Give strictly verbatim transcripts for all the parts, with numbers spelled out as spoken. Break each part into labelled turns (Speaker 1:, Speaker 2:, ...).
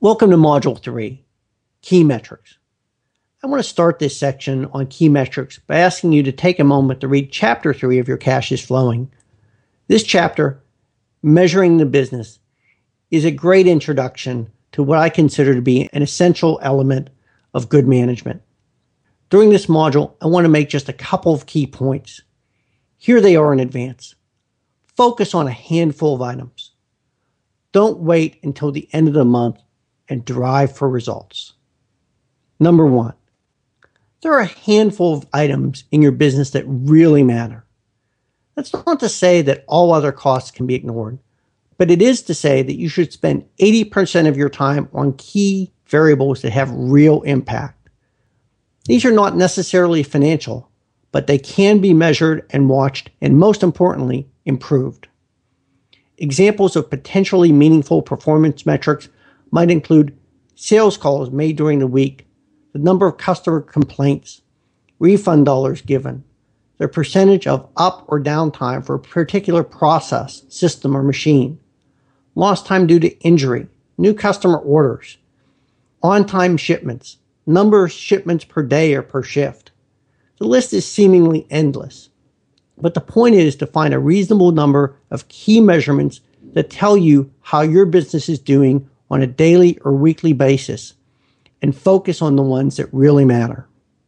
Speaker 1: Welcome to Module three, Key Metrics. I want to start this section on key metrics by asking you to take a moment to read Chapter three of Your Cash is Flowing. This chapter, Measuring the Business, is a great introduction to what I consider to be an essential element of good management. During this module, I want to make just a couple of key points. Here they are in advance. Focus on a handful of items. Don't wait until the end of the month and drive for results. Number one, there are a handful of items in your business that really matter. That's not to say that all other costs can be ignored, but it is to say that you should spend eighty percent of your time on key variables that have real impact. These are not necessarily financial, but they can be measured and watched, and most importantly, improved. Examples of potentially meaningful performance metrics might include sales calls made during the week, the number of customer complaints, refund dollars given, the percentage of up or down time for a particular process, system, or machine, lost time due to injury, new customer orders, on-time shipments, number of shipments per day or per shift. The list is seemingly endless, but the point is to find a reasonable number of key measurements that tell you how your business is doing on a daily or weekly basis, and focus on the ones that really matter.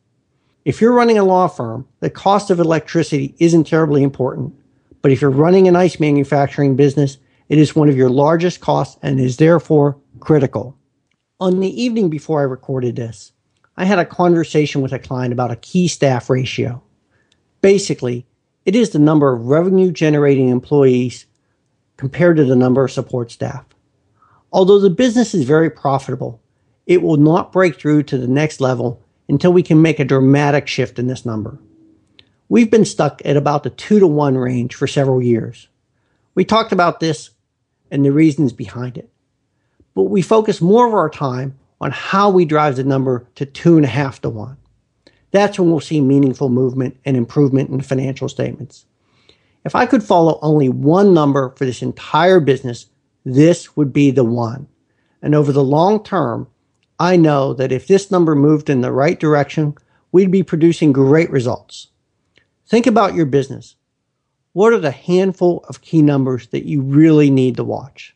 Speaker 1: If you're running a law firm, the cost of electricity isn't terribly important, but if you're running an ice manufacturing business, it is one of your largest costs and is therefore critical. On the evening before I recorded this, I had a conversation with a client about a key staff ratio. Basically, it is the number of revenue-generating employees compared to the number of support staff. Although the business is very profitable, it will not break through to the next level until we can make a dramatic shift in this number. We've been stuck at about the two to one range for several years. We talked about this and the reasons behind it, but we focus more of our time on how we drive the number to two and a half to one. That's when we'll see meaningful movement and improvement in the financial statements. If I could follow only one number for this entire business, this would be the one. And over the long term, I know that if this number moved in the right direction, we'd be producing great results. Think about your business. What are the handful of key numbers that you really need to watch?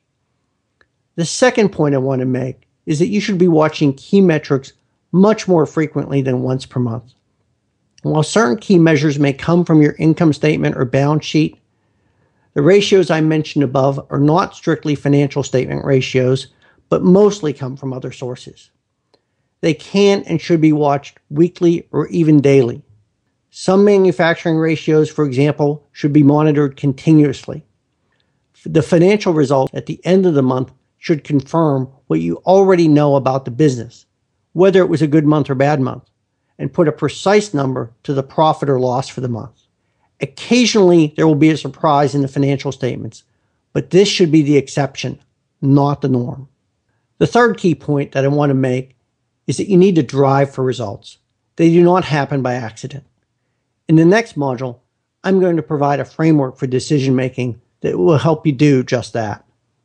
Speaker 1: The second point I want to make is that you should be watching key metrics much more frequently than once per month. While certain key measures may come from your income statement or balance sheet, the ratios I mentioned above are not strictly financial statement ratios, but mostly come from other sources. They can and should be watched weekly or even daily. Some manufacturing ratios, for example, should be monitored continuously. The financial result at the end of the month should confirm what you already know about the business, whether it was a good month or bad month, and put a precise number to the profit or loss for the month. Occasionally, there will be a surprise in the financial statements, but this should be the exception, not the norm. The third key point that I want to make is that you need to drive for results. They do not happen by accident. In the next module, I'm going to provide a framework for decision making that will help you do just that.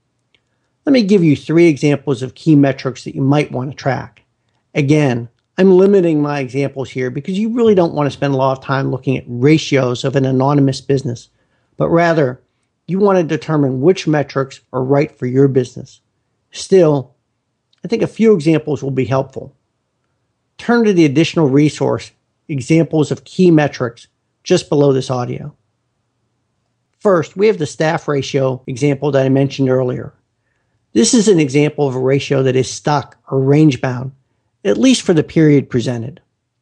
Speaker 1: Let me give you three examples of key metrics that you might want to track. Again, I'm limiting my examples here because you really don't want to spend a lot of time looking at ratios of an anonymous business, but rather you want to determine which metrics are right for your business. Still, I think a few examples will be helpful. Turn to the additional resource, Examples of Key Metrics, just below this audio. First, we have the staff ratio example that I mentioned earlier. This is an example of a ratio that is stuck or range-bound, at least for the period presented.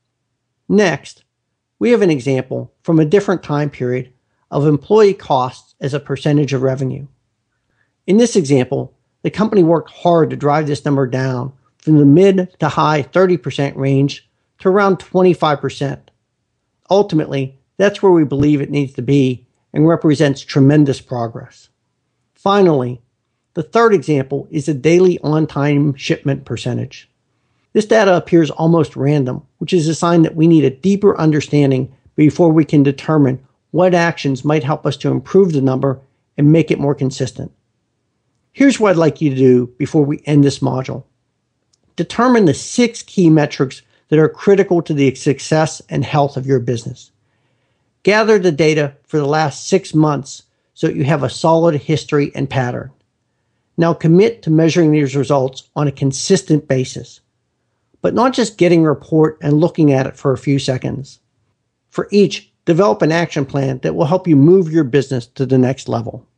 Speaker 1: Next, we have an example from a different time period of employee costs as a percentage of revenue. In this example, the company worked hard to drive this number down from the mid to high thirty percent range to around twenty-five percent. Ultimately, that's where we believe it needs to be and represents tremendous progress. Finally, the third example is the daily on-time shipment percentage. This data appears almost random, which is a sign that we need a deeper understanding before we can determine what actions might help us to improve the number and make it more consistent. Here's what I'd like you to do before we end this module. determine the six key metrics that are critical to the success and health of your business. Gather the data for the last six months so that you have a solid history and pattern. Now commit to measuring these results on a consistent basis, but not just getting a report and looking at it for a few seconds. For each, develop an action plan that will help you move your business to the next level.